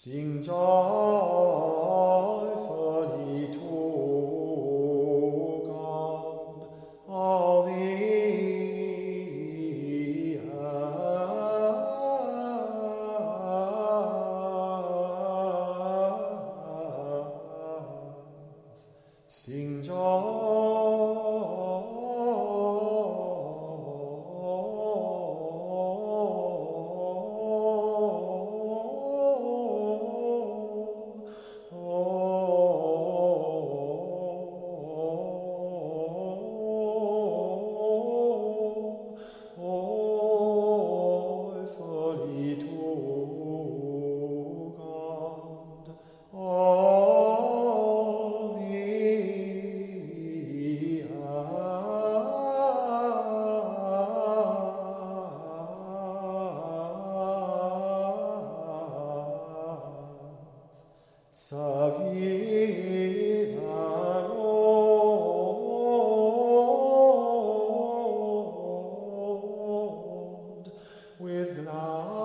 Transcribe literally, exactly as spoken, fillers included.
Sing joyfully to God, all the earth. Sing joyfully to God, all the earth. Serve ye the Lord with glad